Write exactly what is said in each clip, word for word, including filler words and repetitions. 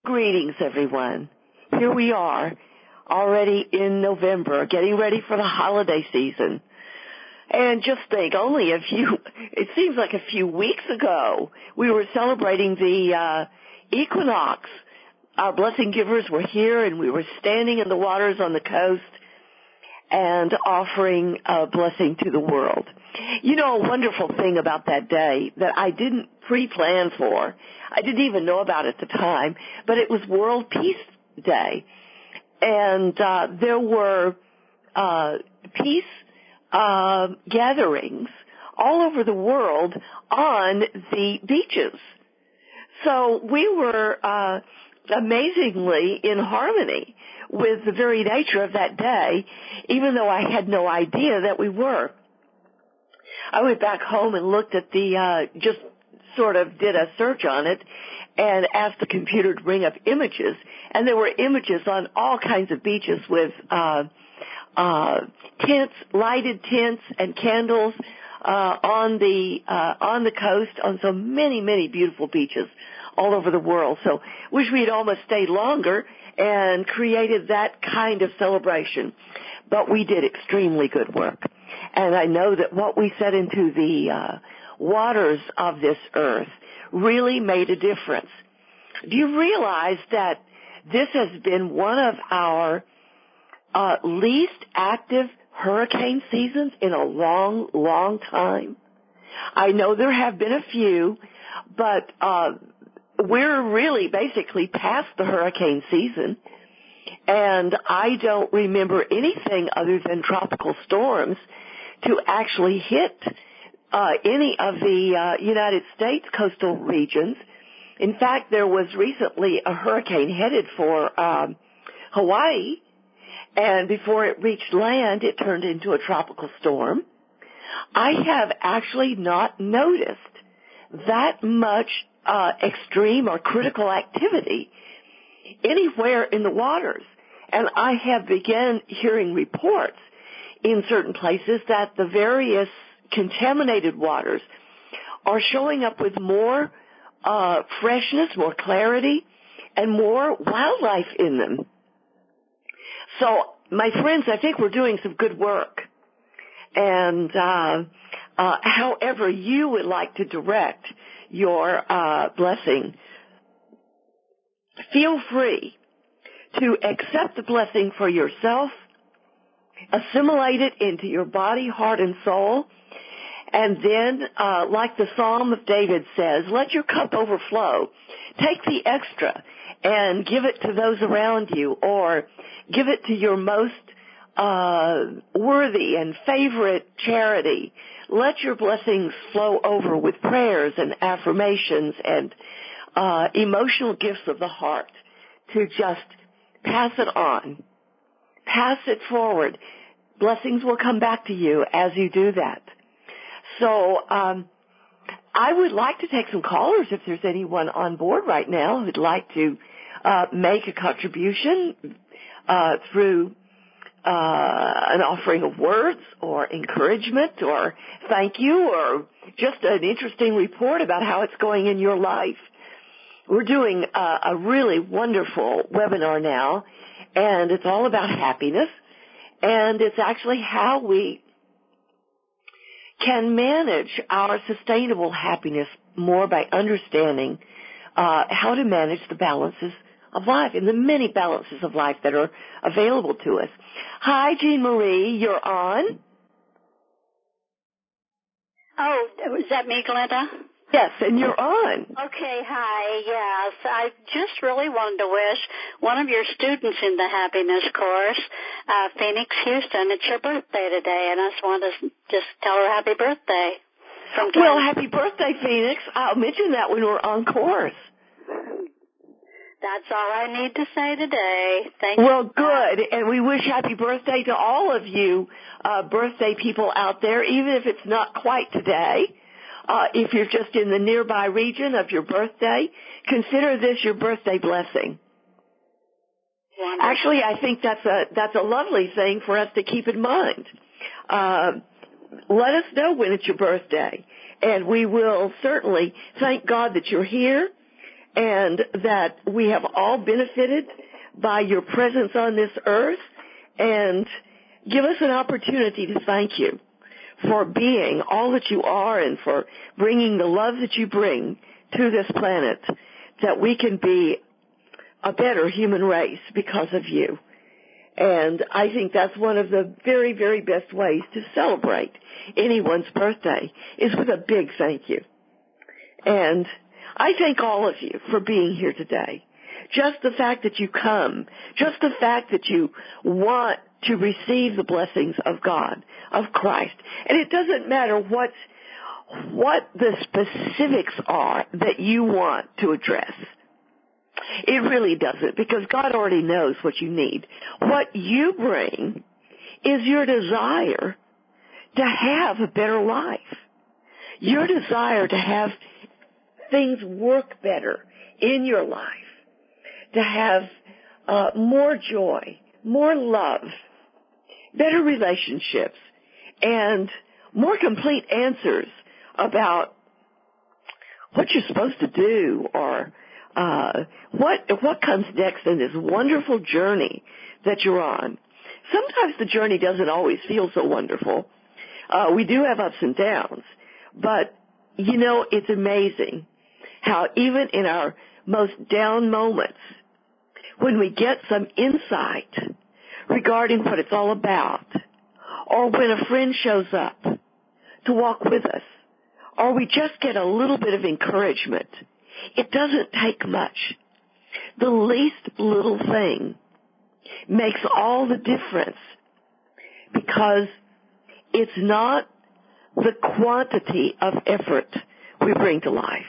Greetings, everyone. Here we are, already in November, getting ready for the holiday season. And just think, only a few, it seems like a few weeks ago, we were celebrating the uh, equinox. Our blessing givers were here, and we were standing in the waters on the coast and offering a blessing to the world. You know, a wonderful thing about that day that I didn't pre-plan for, I didn't even know about at the time, but it was World Peace Day. And uh, there were uh, peace uh, gatherings all over the world on the beaches. So we were uh, amazingly in harmony with the very nature of that day, even though I had no idea that we were. I went back home and looked at the, uh, just sort of did a search on it and asked the computer to bring up images. And there were images on all kinds of beaches with, uh, uh, tents, lighted tents and candles, uh, on the, uh, on the coast on so many, many beautiful beaches all over the world. So wish we had almost stayed longer and created that kind of celebration. But we did extremely good work. And I know that what we set into the uh, waters of this earth really made a difference. Do you realize that this has been one of our uh, least active hurricane seasons in a long, long time? I know there have been a few, but uh, we're really basically past the hurricane season. And I don't remember anything other than tropical storms to actually hit uh, any of the uh, United States coastal regions. In fact, there was recently a hurricane headed for um, Hawaii, and before it reached land, it turned into a tropical storm. I have actually not noticed that much uh, extreme or critical activity anywhere in the waters. And I have begun hearing reports in certain places that the various contaminated waters are showing up with more uh, freshness, more clarity, and more wildlife in them. So, my friends, I think we're doing some good work. And uh, uh, however you would like to direct your uh, blessing, feel free to accept the blessing for yourself, assimilate it into your body, heart, and soul, and then, uh, like the Psalm of David says, let your cup overflow. Take the extra and give it to those around you, or give it to your most uh, worthy and favorite charity. Let your blessings flow over with prayers and affirmations and uh, emotional gifts of the heart to just pass it on. Pass it forward. Blessings will come back to you as you do that. So um, I would like to take some callers if there's anyone on board right now who'd like to uh, make a contribution uh, through uh, an offering of words or encouragement or thank you or just an interesting report about how it's going in your life. We're doing a, a really wonderful webinar now, and it's all about happiness, and it's actually how we can manage our sustainable happiness more by understanding uh, how to manage the balances of life and the many balances of life that are available to us. Hi, Jean Marie, you're on. Oh, is that me, Glenda? Yes, and you're on. Okay, hi, yes. I just really wanted to wish one of your students in the happiness course, uh, Phoenix Houston, it's your birthday today, and I just wanted to just tell her happy birthday. From well, happy birthday, Phoenix. I'll mention that when we're on course. That's all I need to say today. Thank well, you. Well, good, and we wish happy birthday to all of you uh, birthday people out there, even if it's not quite today. Uh, if you're just in the nearby region of your birthday, consider this your birthday blessing. Wonderful. Actually, I think that's a that's a lovely thing for us to keep in mind. Uh, let us know when it's your birthday, and we will certainly thank God that you're here and that we have all benefited by your presence on this earth, and give us an opportunity to thank you for being all that you are and for bringing the love that you bring to this planet, that we can be a better human race because of you. And I think that's one of the very, very best ways to celebrate anyone's birthday is with a big thank you. And I thank all of you for being here today. Just the fact that you come, just the fact that you want to receive the blessings of God, of Christ. And it doesn't matter what, what the specifics are that you want to address. It really doesn't, because God already knows what you need. What you bring is your desire to have a better life. Your desire to have things work better in your life. To have uh, more joy, more love, better relationships, and more complete answers about what you're supposed to do or uh, what what comes next in this wonderful journey that you're on. Sometimes the journey doesn't always feel so wonderful. Uh, we do have ups and downs, but you know, it's amazing how even in our most down moments, when we get some insight regarding what it's all about, or when a friend shows up to walk with us, or we just get a little bit of encouragement, it doesn't take much. The least little thing makes all the difference, because it's not the quantity of effort we bring to life.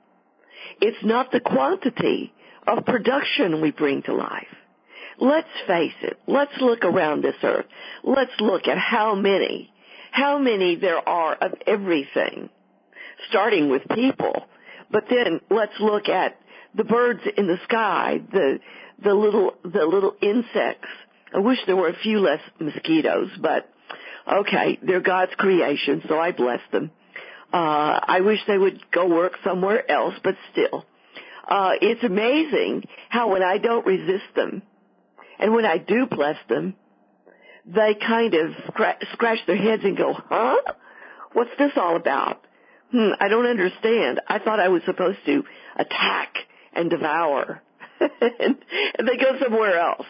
It's not the quantity of production we bring to life. Let's face it. Let's look around this earth. Let's look at how many, how many there are of everything, starting with people. But then let's look at the birds in the sky, the, the little, the little insects. I wish there were a few less mosquitoes, but okay, they're God's creation, so I bless them. Uh, I wish they would go work somewhere else, but still. Uh, it's amazing how when I don't resist them, and when I do bless them, they kind of scratch, scratch their heads and go, huh? What's this all about? Hmm, I don't understand. I thought I was supposed to attack and devour. and, and they go somewhere else.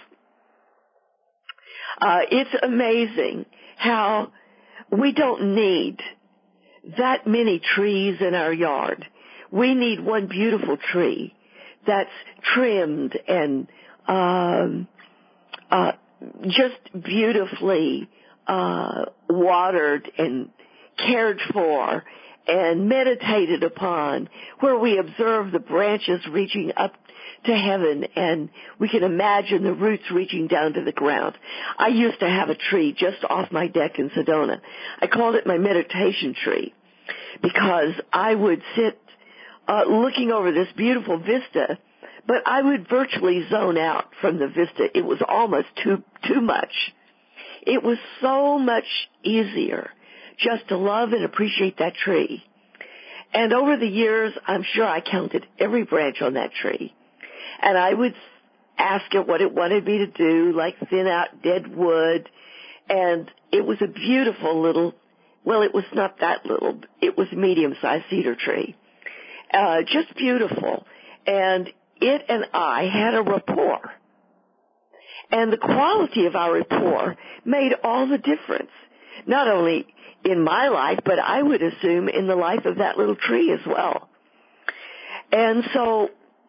Uh, it's amazing how we don't need that many trees in our yard. We need one beautiful tree that's trimmed and um, uh, just beautifully uh, watered and cared for and meditated upon, where we observe the branches reaching up to heaven and we can imagine the roots reaching down to the ground. I used to have a tree just off my deck in Sedona. I called it my meditation tree because I would sit uh, looking over this beautiful vista, but I would virtually zone out from the vista. It was almost too, too much. It was so much easier just to love and appreciate that tree. And over the years, I'm sure I counted every branch on that tree. And I would ask it what it wanted me to do, like thin out dead wood. And it was a beautiful little, well, it was not that little. It was a medium-sized cedar tree. Uh, just beautiful. And it and I had a rapport. And the quality of our rapport made all the difference. Not only in my life, but I would assume in the life of that little tree as well. And so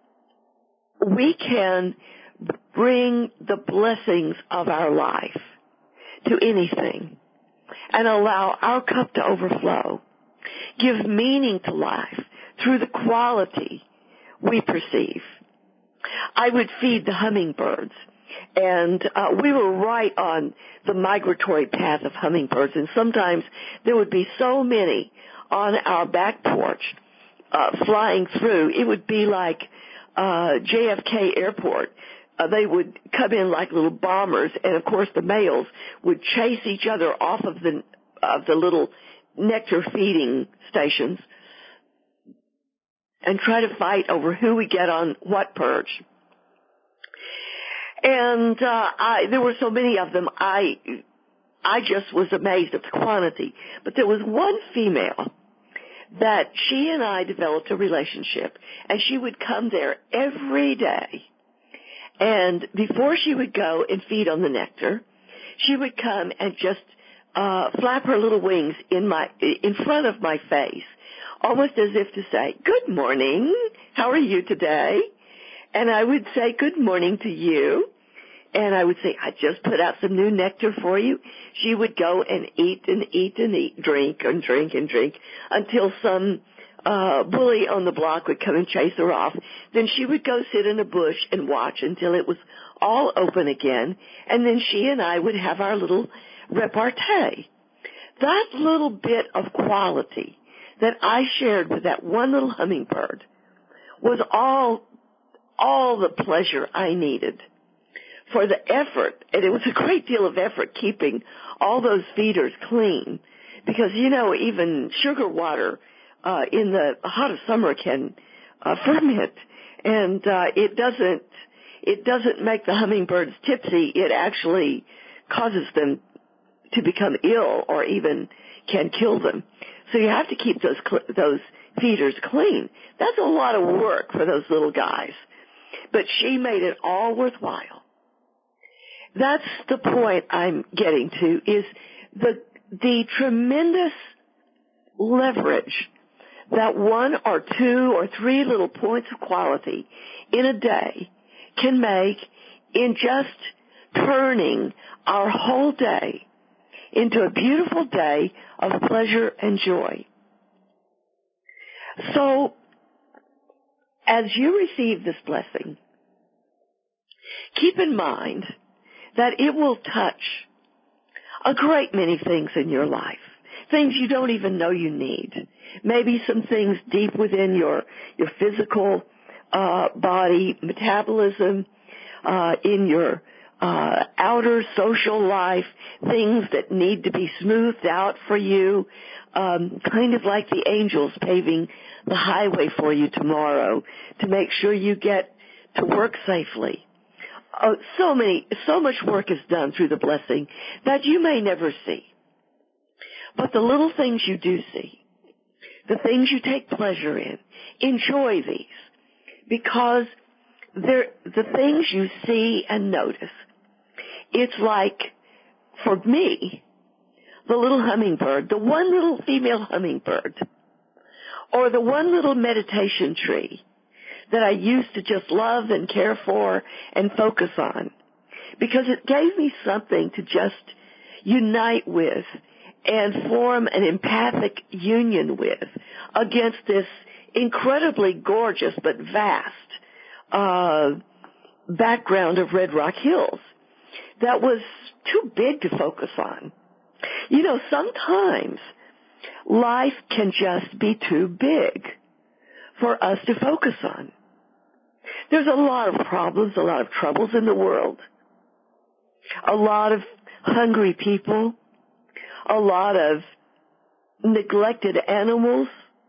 we can bring the blessings of our life to anything and allow our cup to overflow. Give meaning to life through the quality we perceive. I would feed the hummingbirds. And uh, we were right on the migratory path of hummingbirds, and sometimes there would be so many on our back porch uh, flying through. It would be like uh, J F K Airport. Uh, they would come in like little bombers, and of course the males would chase each other off of the of the little nectar feeding stations. and try to fight over who we get on what perch. And uh, I, there were so many of them, I, I just was amazed at the quantity. But there was one female that she and I developed a relationship, and she would come there every day. And before she would go and feed on the nectar, she would come and just uh, flap her little wings in my in front of my face, almost as if to say, "Good morning, how are you today?" And I would say, "Good morning to you." And I would say, "I just put out some new nectar for you." She would go and eat and eat and eat, drink and drink and drink until some uh bully on the block would come and chase her off. Then she would go sit in a bush and watch until it was all open again. And then she and I would have our little repartee. That little bit of quality that I shared with that one little hummingbird was all, all the pleasure I needed for the effort. And it was a great deal of effort keeping all those feeders clean, because, you know, even sugar water uh in the hot of summer can uh, ferment, and uh it doesn't it doesn't make the hummingbirds tipsy. It actually causes them to become ill or even can kill them. So you have to keep those cl- those feeders clean. That's a lot of work for those little guys. But she made it all worthwhile. That's the point I'm getting to, is the the tremendous leverage that one or two or three little points of quality in a day can make in just turning our whole day into a beautiful day of pleasure and joy. So, as you receive this blessing, keep in mind that it will touch a great many things in your life, things you don't even know you need. Maybe some things deep within your, your physical uh, body, metabolism, uh, in your uh, outer social life, things that need to be smoothed out for you, um, kind of like the angels paving the highway for you tomorrow to make sure you get to work safely. Oh, so many, so much work is done through the blessing that you may never see. But the little things you do see, the things you take pleasure in, enjoy these, because they're the things you see and notice. It's like, for me, the little hummingbird, the one little female hummingbird, or the one little meditation tree that I used to just love and care for and focus on, because it gave me something to just unite with and form an empathic union with against this incredibly gorgeous but vast uh background of Red Rock Hills that was too big to focus on. You know, sometimes life can just be too big for us to focus on. There's a lot of problems, a lot of troubles in the world, a lot of hungry people, a lot of neglected animals,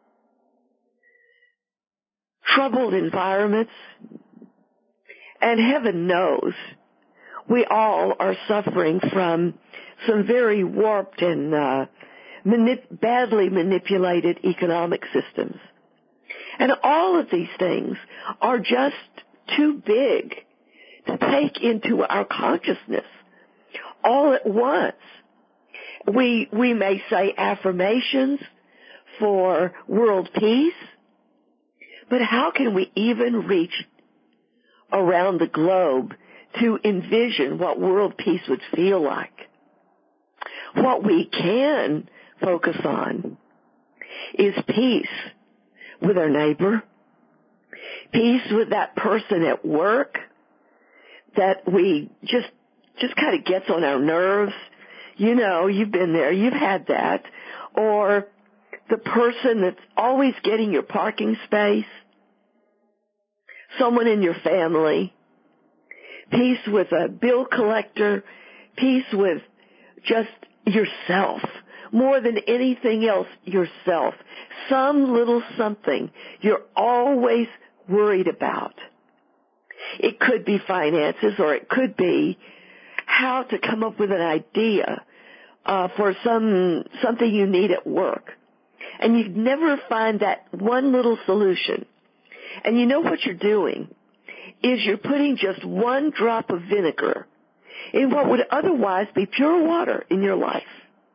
troubled environments, and heaven knows we all are suffering from some very warped and uh, manip- badly manipulated economic systems. And all of these things are just too big to take into our consciousness all at once. We, we may say affirmations for world peace, but how can we even reach around the globe to envision what world peace would feel like? What we can focus on is peace with our neighbor, peace with that person at work that we just, just kind of gets on our nerves. You know, you've been there, you've had that. Or the person that's always getting your parking space, someone in your family, peace with a bill collector, peace with just yourself, more than anything else, yourself. Some little something you're always worried about. It could be finances, or it could be how to come up with an idea uh, for some something you need at work. And you never find that one little solution. And you know what you're doing is you're putting just one drop of vinegar in what would otherwise be pure water in your life.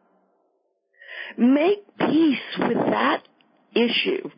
Make peace with that issue.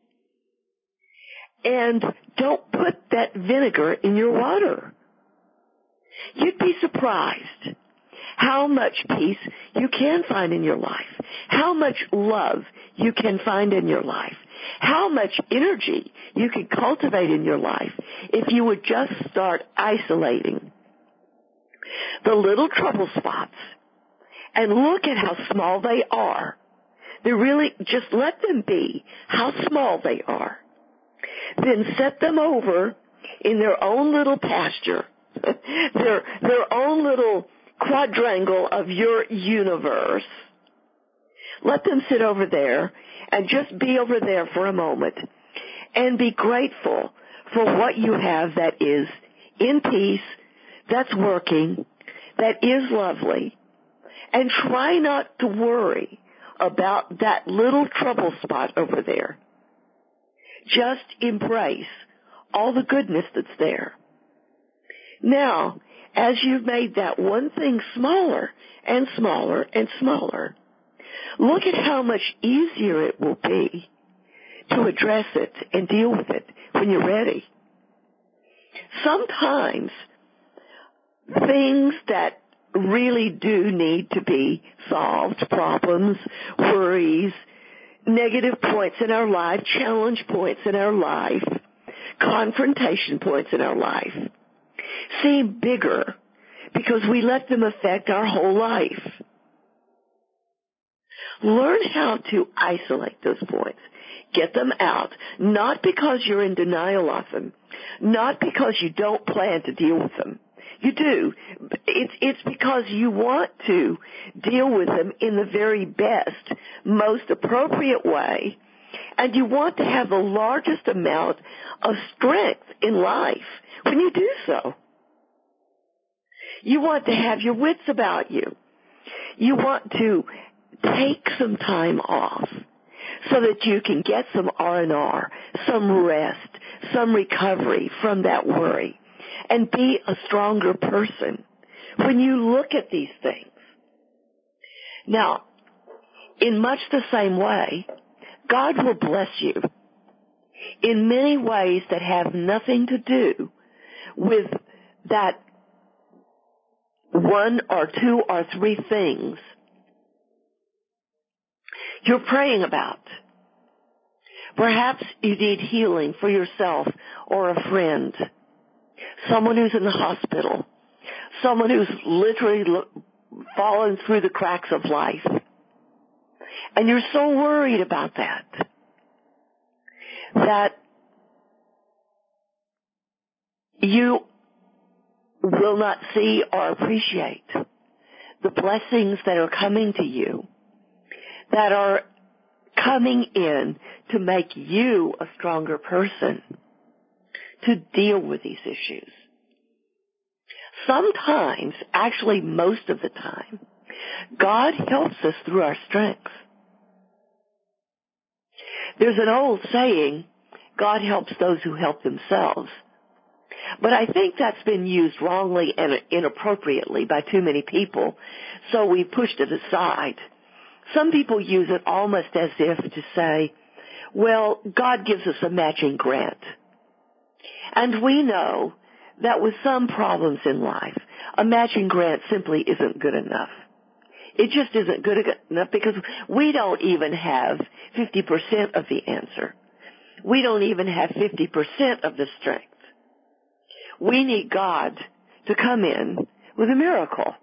And don't put that vinegar in your water. You'd be surprised how much peace you can find in your life, how much love you can find in your life, how much energy you can cultivate in your life if you would just start isolating the little trouble spots and look at how small they are. They really, just let them be how small they are. Then set them over in their own little pasture, their, their own little quadrangle of your universe. Let them sit over there and just be over there for a moment and be grateful for what you have that is in peace, that's working, that is lovely, and try not to worry about that little trouble spot over there. Just embrace all the goodness that's there. Now, as you've made that one thing smaller and smaller and smaller, look at how much easier it will be to address it and deal with it when you're ready. Sometimes things that really do need to be solved, problems, worries, negative points in our life, challenge points in our life, confrontation points in our life, seem bigger because we let them affect our whole life. Learn how to isolate those points. Get them out, not because you're in denial of them, not because you don't plan to deal with them. You do. It's, it's because you want to deal with them in the very best, most appropriate way, and you want to have the largest amount of strength in life when you do so. You want to have your wits about you. You want to take some time off so that you can get some R and R, some rest, some recovery from that worry, and be a stronger person when you look at these things. Now, in much the same way, God will bless you in many ways that have nothing to do with that one or two or three things you're praying about. Perhaps you need healing for yourself or a friend, someone who's in the hospital, someone who's literally lo- fallen through the cracks of life. And you're so worried about that, that you will not see or appreciate the blessings that are coming to you, that are coming in to make you a stronger person to deal with these issues. Sometimes, actually most of the time, God helps us through our strengths. There's an old saying, God helps those who help themselves. But I think that's been used wrongly and inappropriately by too many people, so we pushed it aside. Some people use it almost as if to say, well, God gives us a matching grant. And we know that with some problems in life, a matching grant simply isn't good enough. It just isn't good enough because we don't even have fifty percent of the answer. We don't even have fifty percent of the strength. We need God to come in with a miracle,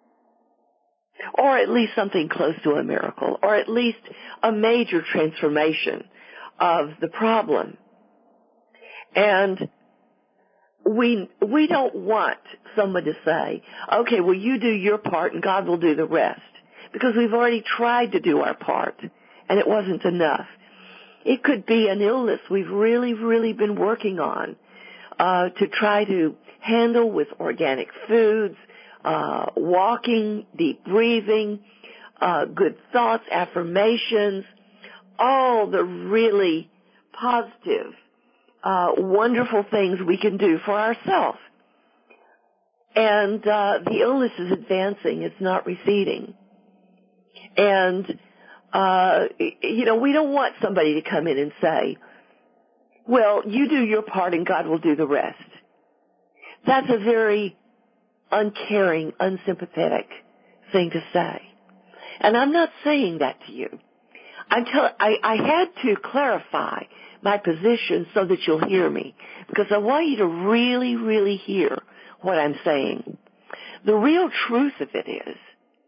or at least something close to a miracle, or at least a major transformation of the problem. And we we don't want someone to say, okay, well, you do your part and God will do the rest. because we've already tried to do our part, and it wasn't enough. It could be an illness we've really, really been working on uh, to try to handle with organic foods, uh, walking, deep breathing, uh, good thoughts, affirmations, all the really positive, uh, wonderful things we can do for ourselves. And uh, the illness is advancing. It's not receding. And Uh, you know, we don't want somebody to come in and say, well, you do your part and God will do the rest. That's a very uncaring, unsympathetic thing to say. And I'm not saying that to you. I'm tell- I, I had to clarify my position so that you'll hear me, because I want you to really, really hear what I'm saying. The real truth of it is,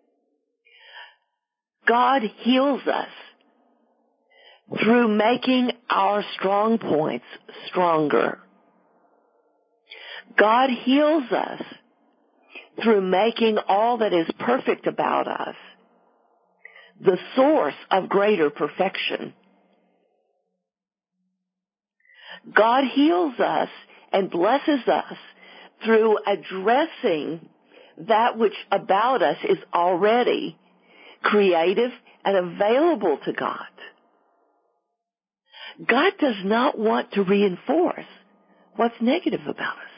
God heals us through making our strong points stronger. God heals us through making all that is perfect about us the source of greater perfection. God heals us and blesses us through addressing that which about us is already creative and available to God. God does not want to reinforce what's negative about us.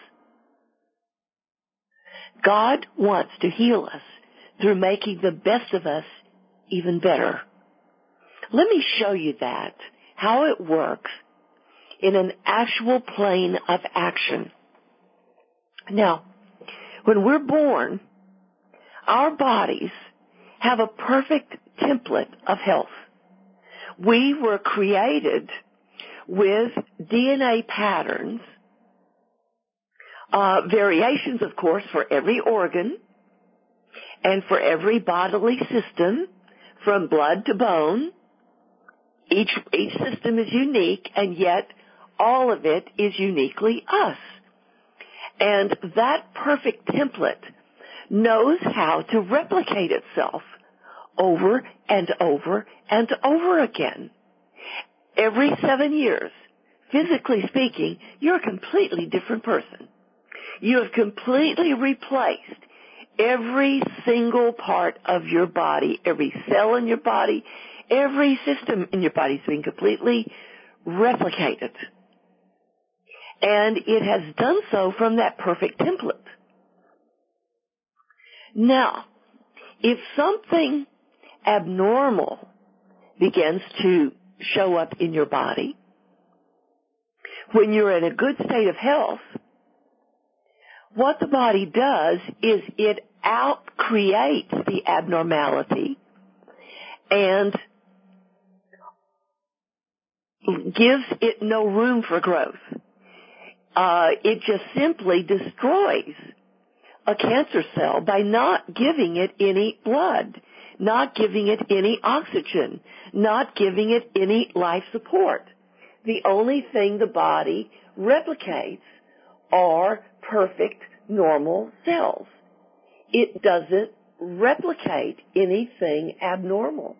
God wants to heal us through making the best of us even better. Let me show you that, how it works in an actual plane of action. Now, when we're born, our bodies have a perfect template of health. We were created with D N A patterns, uh, variations, of course, for every organ and for every bodily system, from blood to bone. Each, each system is unique, and yet all of it is uniquely us. And that perfect template knows how to replicate itself over and over and over again. Every seven years, physically speaking, you're a completely different person. You have completely replaced every single part of your body, every cell in your body, every system in your body is being completely replicated. And it has done so from that perfect template. Now, if something abnormal begins to show up in your body, when you're in a good state of health, what the body does is it out-creates the abnormality and gives it no room for growth. Uh, it just simply destroys a cancer cell by not giving it any blood, not giving it any oxygen, not giving it any life support. The only thing the body replicates are perfect, normal cells. It doesn't replicate anything abnormal.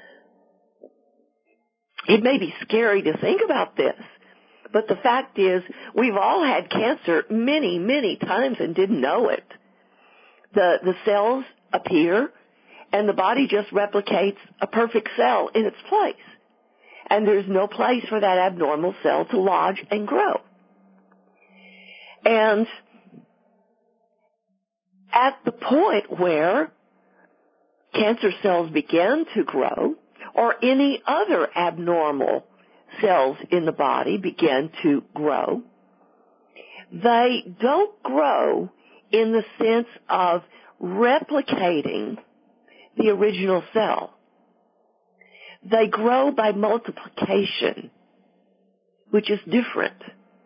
It may be scary to think about this, but the fact is we've all had cancer many, many times and didn't know it. The, the cells appear, and the body just replicates a perfect cell in its place. And there's no place for that abnormal cell to lodge and grow. And at the point where cancer cells begin to grow, or any other abnormal cells in the body begin to grow, they don't grow in the sense of replicating the original cell. They grow by multiplication, which is different.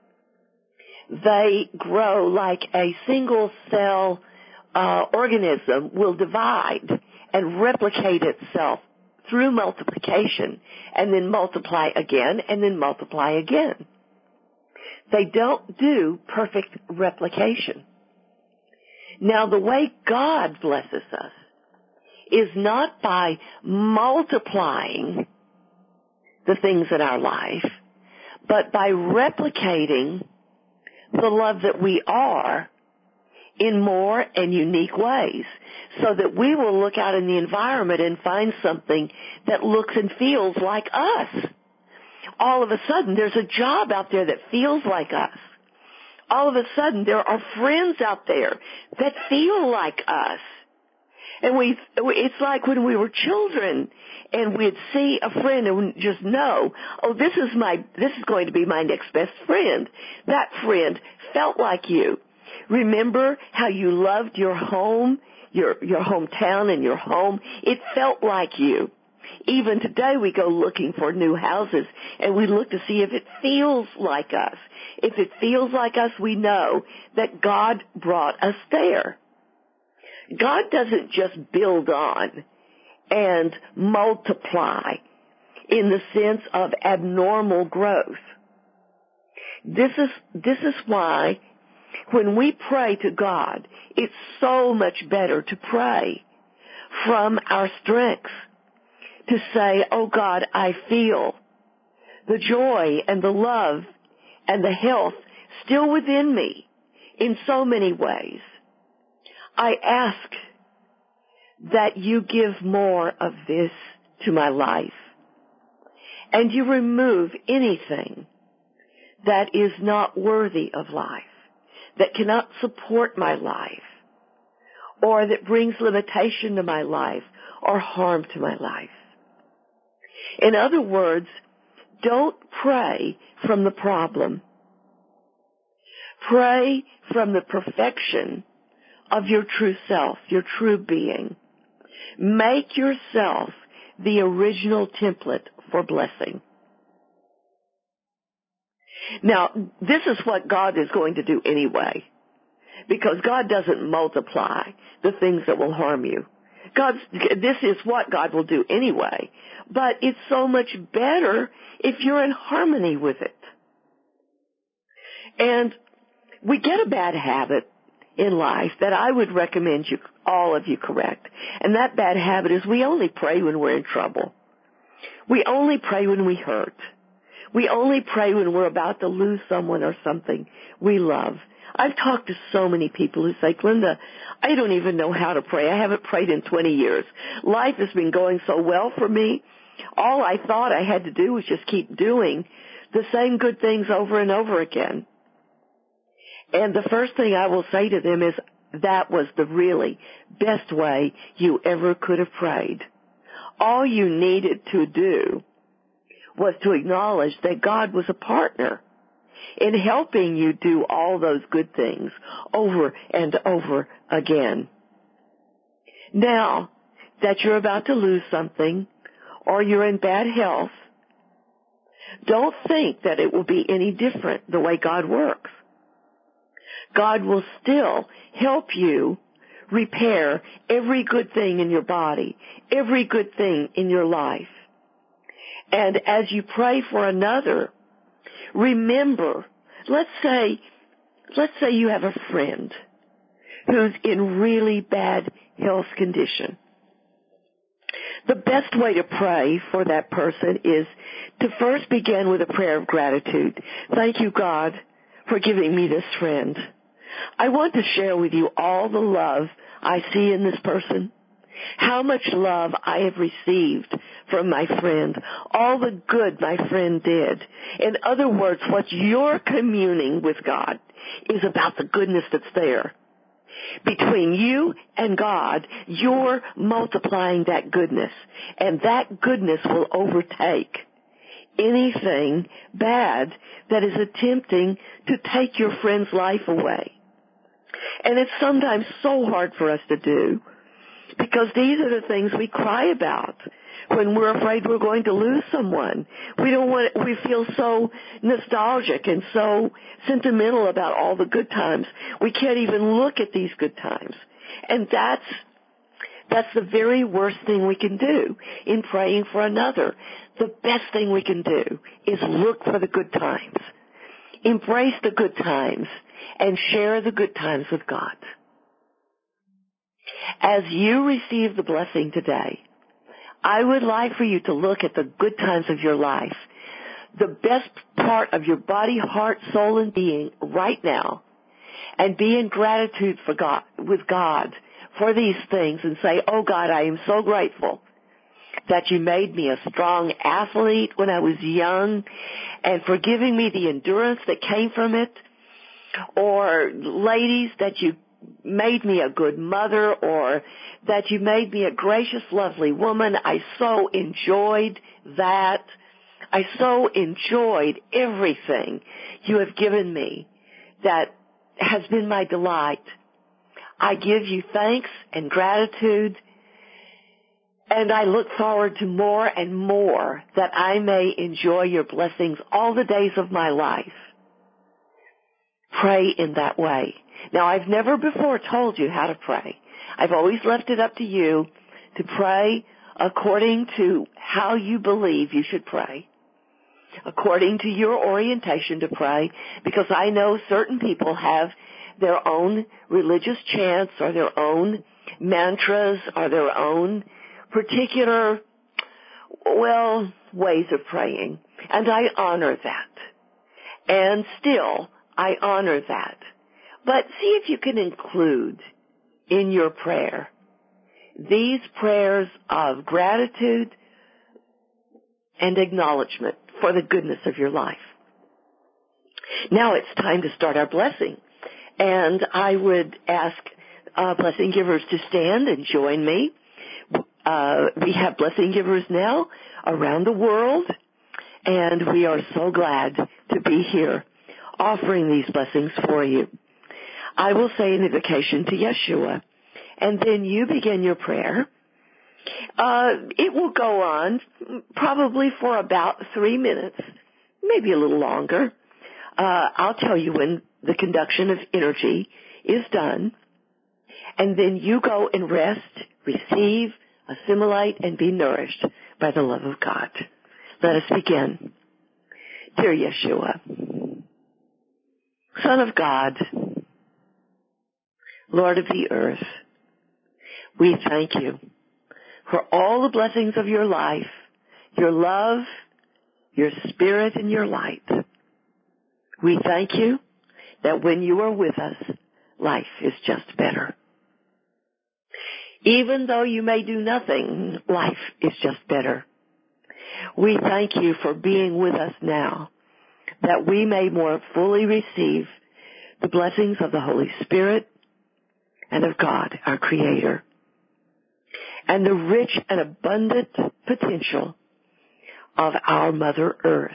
They grow like a single cell uh, organism will divide and replicate itself through multiplication, and then multiply again, and then multiply again. They don't do perfect replication. Now, the way God blesses us is not by multiplying the things in our life, but by replicating the love that we are in more and unique ways, so that we will look out in the environment and find something that looks and feels like us. All of a sudden, there's a job out there that feels like us. All of a sudden, there are friends out there that feel like us. And we, it's like when we were children and we'd see a friend and we'd just know, oh, this is my, this is going to be my next best friend. That friend felt like you. Remember how you loved your home, your, your hometown and your home? It felt like you. Even today we go looking for new houses and we look to see if it feels like us. If it feels like us, we know that God brought us there. God doesn't just build on and multiply in the sense of abnormal growth. This is, this is why when we pray to God, it's so much better to pray from our strengths, to say, oh God, I feel the joy and the love and the health still within me in so many ways. I ask that you give more of this to my life, and you remove anything that is not worthy of life, that cannot support my life, or that brings limitation to my life or harm to my life. In other words, don't pray from the problem. Pray from the perfection of your true self, your true being. Make yourself the original template for blessing. Now, this is what God is going to do anyway, because God doesn't multiply the things that will harm you. God's, this is what God will do anyway, but it's so much better if you're in harmony with it. And we get a bad habit in life that I would recommend you, all of you correct. And that bad habit is we only pray when we're in trouble. We only pray when we hurt. We only pray when we're about to lose someone or something we love. I've talked to so many people who say, Glenda, I don't even know how to pray. I haven't prayed in twenty years. Life has been going so well for me. All I thought I had to do was just keep doing the same good things over and over again. And the first thing I will say to them is, that was the really best way you ever could have prayed. All you needed to do was to acknowledge that God was a partner in helping you do all those good things over and over again. Now that you're about to lose something or you're in bad health, don't think that it will be any different the way God works. God will still help you repair every good thing in your body, every good thing in your life. And as you pray for another, remember, let's say, let's say you have a friend who's in really bad health condition. The best way to pray for that person is to first begin with a prayer of gratitude. Thank you, God, for giving me this friend. I want to share with you all the love I see in this person, how much love I have received from my friend, all the good my friend did. In other words, what you're communing with God is about the goodness that's there. Between you and God, you're multiplying that goodness, and that goodness will overtake anything bad that is attempting to take your friend's life away. And it's sometimes so hard for us to do, because these are the things we cry about when we're afraid we're going to lose someone. We don't want, we feel so nostalgic and so sentimental about all the good times. We can't even look at these good times. And that's, that's the very worst thing we can do in praying for another. The best thing we can do is look for the good times. Embrace the good times and share the good times with God. As you receive the blessing today, I would like for you to look at the good times of your life, the best part of your body, heart, soul, and being right now, and be in gratitude for God, with God for these things, and say, oh God, I am so grateful that you made me a strong athlete when I was young, and for giving me the endurance that came from it. Or ladies, that you made me a good mother, or that you made me a gracious, lovely woman. I so enjoyed that. I so enjoyed everything you have given me that has been my delight. I give you thanks and gratitude, and I look forward to more and more that I may enjoy your blessings all the days of my life. Pray in that way. Now, I've never before told you how to pray. I've always left it up to you to pray according to how you believe you should pray, according to your orientation to pray, because I know certain people have their own religious chants or their own mantras or their own particular, well, ways of praying. And I honor that. And still, I honor that. But see if you can include in your prayer these prayers of gratitude and acknowledgement for the goodness of your life. Now it's time to start our blessing. And I would ask uh, blessing givers to stand and join me. Uh, we have blessing givers now around the world, and we are so glad to be here offering these blessings for you. I will say an invocation to Yeshua, and then you begin your prayer. Uh, it will go on probably for about three minutes, maybe a little longer. Uh, I'll tell you when the conduction of energy is done, and then you go and rest, receive, assimilate, and be nourished by the love of God. Let us begin. Dear Yeshua, Son of God, Lord of the earth, we thank you for all the blessings of your life, your love, your spirit, and your light. We thank you that when you are with us, life is just better. Even though you may do nothing, life is just better. We thank you for being with us now, that we may more fully receive the blessings of the Holy Spirit and of God, our Creator, and the rich and abundant potential of our Mother Earth.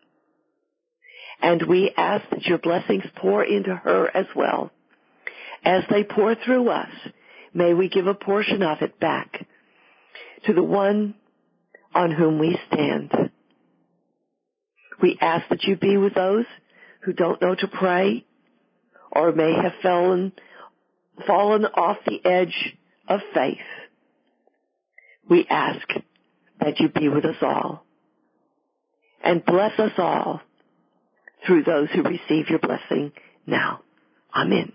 And we ask that your blessings pour into her as well. As they pour through us, may we give a portion of it back to the one on whom we stand. We ask that you be with those who don't know to pray or may have fallen, fallen off the edge of faith. We ask that you be with us all and bless us all through those who receive your blessing now. Amen.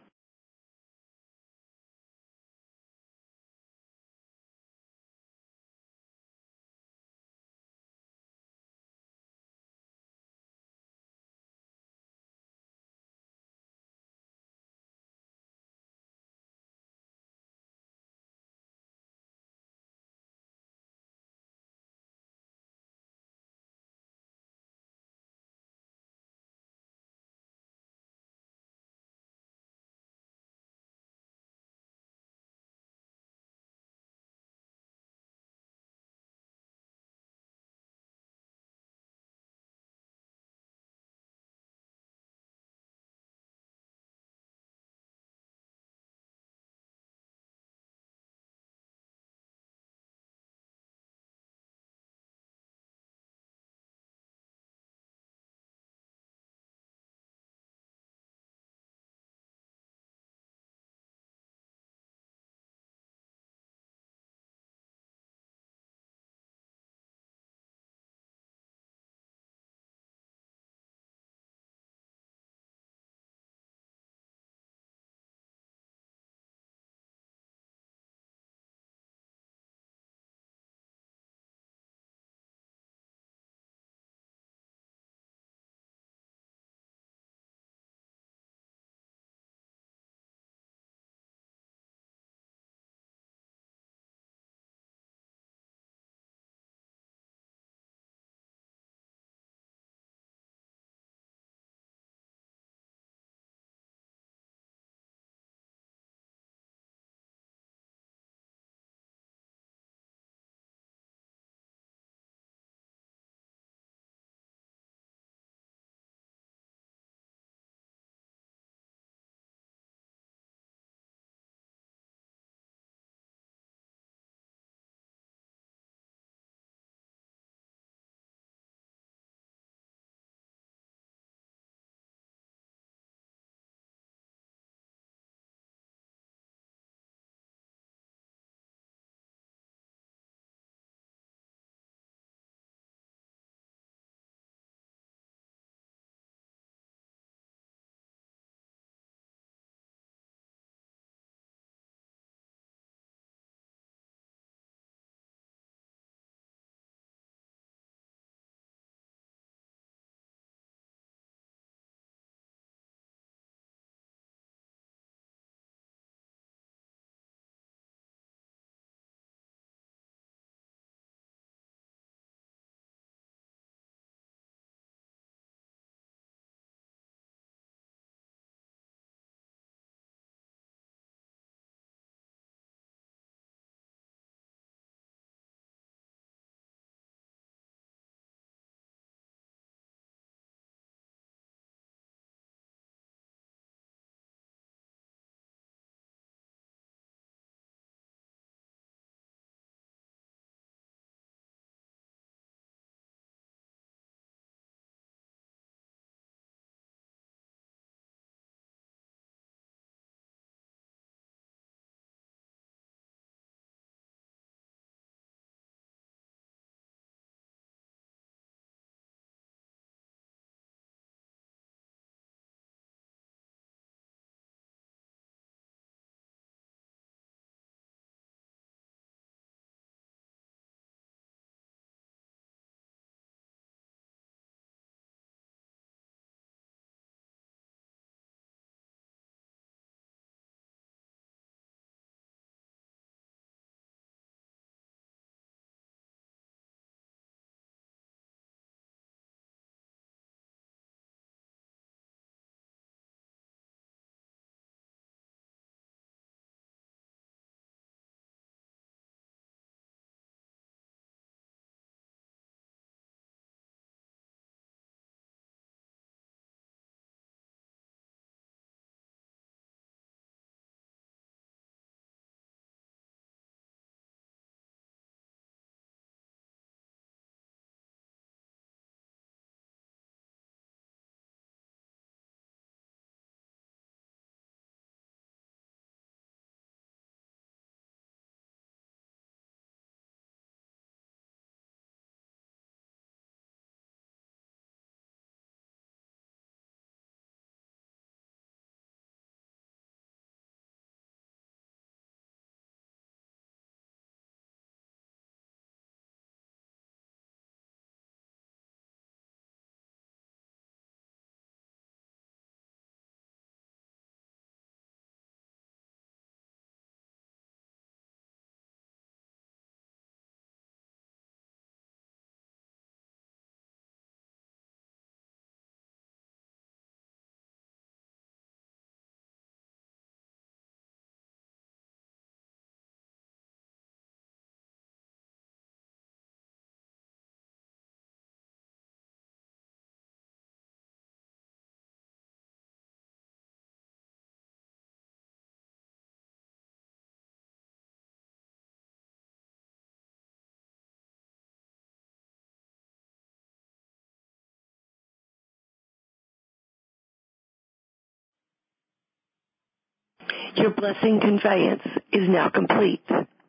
Your blessing conveyance is now complete.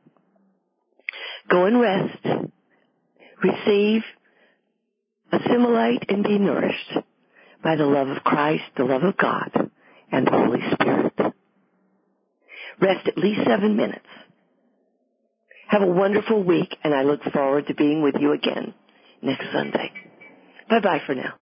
Go and rest. Receive, assimilate, and be nourished by the love of Christ, the love of God, and the Holy Spirit. Rest at least seven minutes. Have a wonderful week, and I look forward to being with you again next Sunday. Bye-bye for now.